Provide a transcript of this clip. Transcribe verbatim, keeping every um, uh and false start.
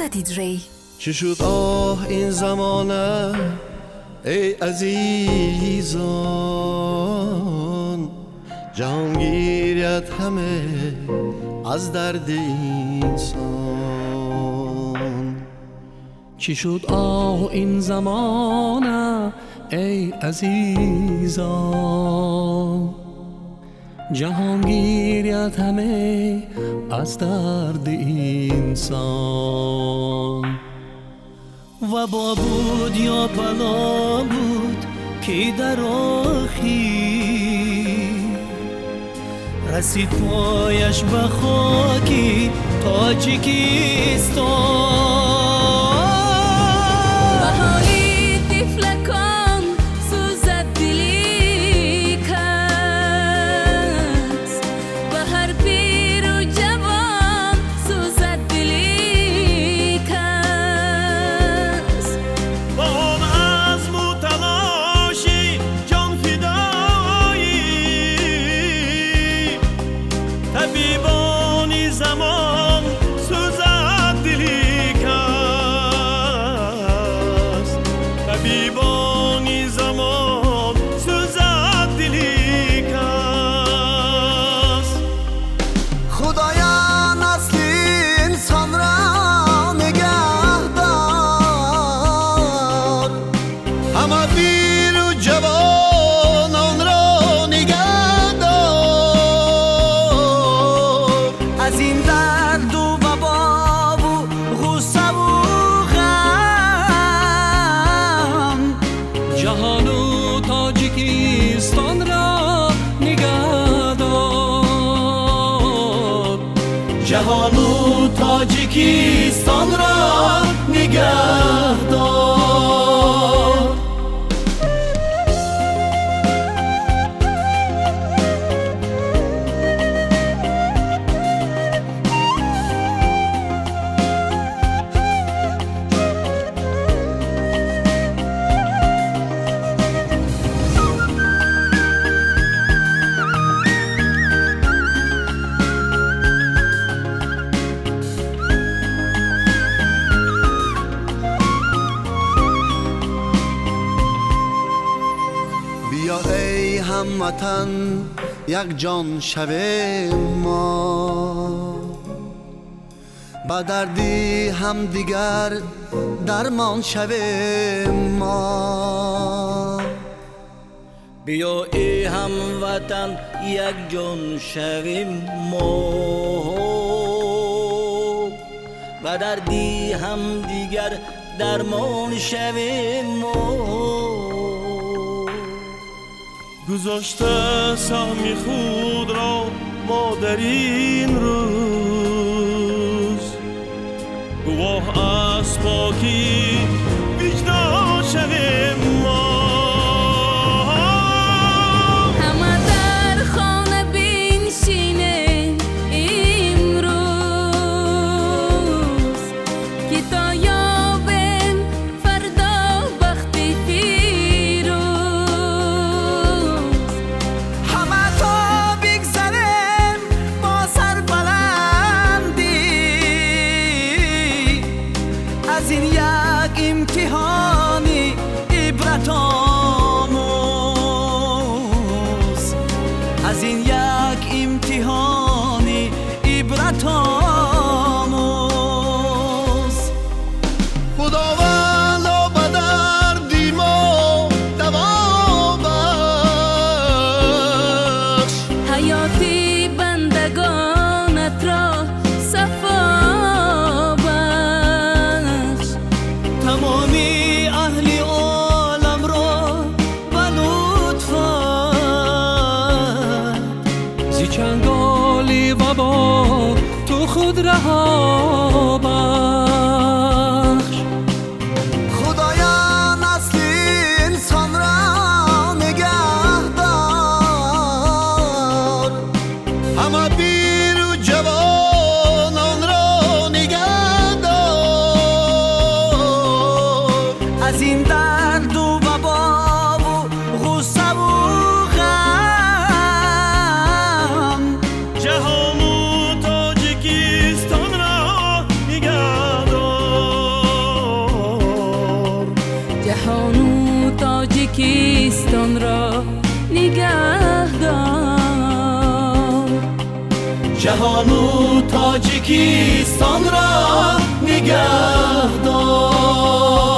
دیجی. چی شد آه این زمانه ای عزیزان، جهانگیریت همه از درد انسان. چی شد آه این زمانه ای عزیزان، جهانگیریت همه از درد انسان. و با بود یا بلا بود که در آخی رسید پایش به خاکی تاجیکستان. بهاری طفلکان سوزد دلی کس، به هر پیر و جوان سوزد دلی کس. با هم از متلاشی جان فدایی، طبیبانی زمان سوزد دلی کس، طبیبانی زمان سوزد دلی کس. خدایا نسل انسان را نگه دار، همه پیر و جوانان را نگه دار. از این درد و وبا و غصه و غم جهان و تاجیکستان را نگه دار. جهان و تاجیکستان را نگه دار. بیا ای هموطن یک جان شویم ما، با دردی هم دیگر درمان شویم ما. بیا ای هموطن یک جان شویم ما، و دردی هم دیگر درمان شویم ما. گذاشته سهم خود را ما در این روز، گواه از پاکی وجدان شویم ما. همه در خانه بنشینیم امروز، که تا یابیم فردا بختی پیروز. همه تا بگذریم با سر بلندی، از این یک امتحانی عبرت آموز، از این یک امتحانی عبرت آموز. خداوندا به دردی ما دوا بخش، حیاتی بندگانت را صفا بخش. تمامی اهل عالم را به لطفت زی چنگالی وبا تو خود رها بخش. خدایا نسل انسان را نگه دار، همه پیر و جوانان را نگه دار. از این درد و وبا و غصه و غم جهان و تاجیکستان را نگه دار. تاجیکستان را نگه دار. جهان و تاجیکستان را نگه دار.